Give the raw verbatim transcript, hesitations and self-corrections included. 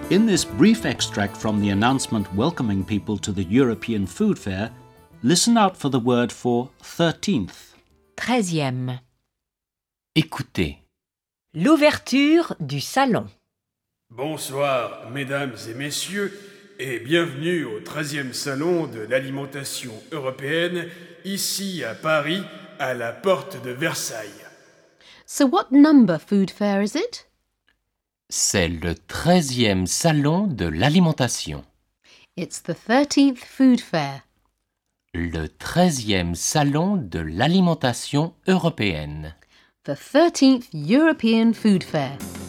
In this brief extract from the announcement welcoming people to the European Food Fair, listen out for the word for thirteenth. Treizième. Écoutez. L'ouverture du salon. Bonsoir, mesdames et messieurs, et bienvenue au treizième salon de l'alimentation européenne, ici à Paris, à la porte de Versailles. So what number food fair is it? C'est le treizième salon de l'alimentation. It's the thirteenth food fair. Le treizième salon de l'alimentation européenne. The thirteenth European Food Fair.